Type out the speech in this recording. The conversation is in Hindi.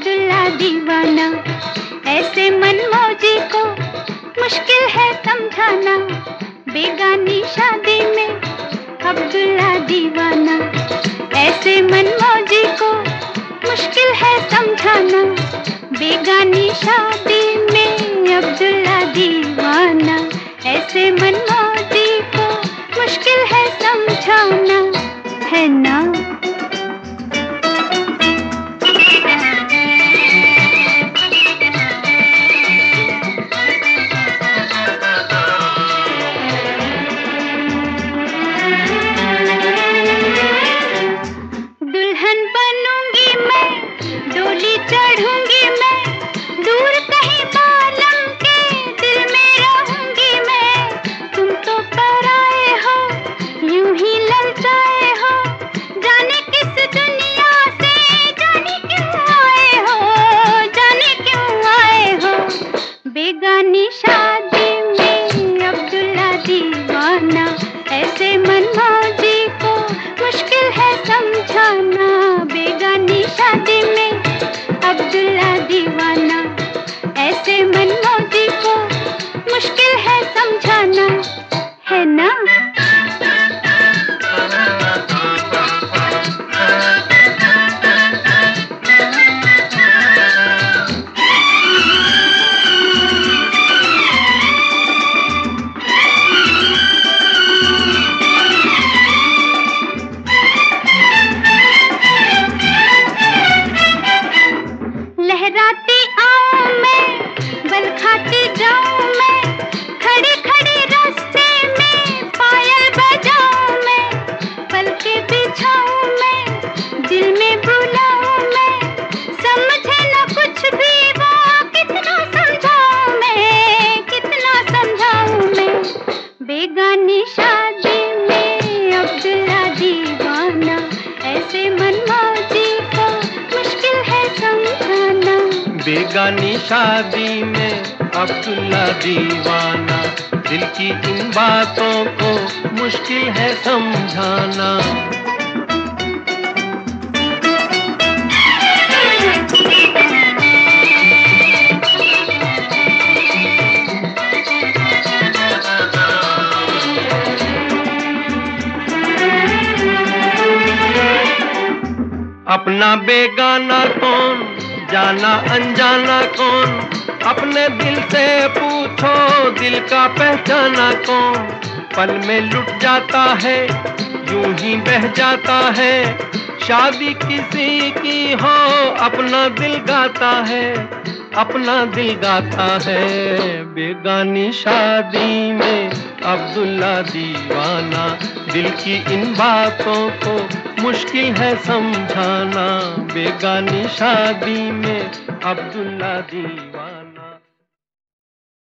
अब्दुल्ला दीवाना, ऐसे मनमौजी को मुश्किल है समझाना। बेगानी शादी में अब्दुल्ला दीवाना, ऐसे मनमौजी को मुश्किल है समझाना। बेगानी शादी में अब्दुल्ला दीवाना, ऐसे मनमौजी को मुश्किल है समझाना, है ना? दुल्हन बनूंगी मैं, डोली चढ़ूंगी मैं, दूर कहीं बालम के दिल में रहूंगी मैं। तुम तो पराए हो, यूं ही ललचाए हो, जाने किस दुनिया से, जाने क्यों आए हो, जाने क्यों आए हो। बेगानी शादी में अब्दुल्ला दीवाना, ऐसे मनमौजी को मुश्किल है समझाना। बेगानी शादी में अब्दुल्ला दीवाना, ऐसे मनमौजी को मुश्किल है समझाना, है ना? लहराती आऊं मैं, बल खाती जाऊं मैं, खड़ी खड़ी रास्ते में पायल बजाऊं मैं। पलके बिछाऊं मैं, दिल में बुलाऊं मैं, समझे न कुछ भी वो, कितना समझाऊं मैं, कितना समझाऊं मैं। बेगानी शादी में अब्दुल्ला दीवाना, ऐसे मनमौजी को मुश्किल है समझाना। बेगानी शादी में अब्दुल्ला दीवाना, दिल की इन बातों को मुश्किल है समझाना। अपना बेगाना कौन, जाना अनजाना कौन, अपने दिल से पूछो दिल का पहचाना कौन। पल में लुट जाता है, यूं ही बह जाता है, शादी किसी की हो अपना दिल गाता है, अपना दिल गाता है। बेगानी शादी में अब्दुल्ला दीवाना, दिल की इन बातों को मुश्किल है समझाना। बेगानी शादी में अब्दुल्ला दीवाना।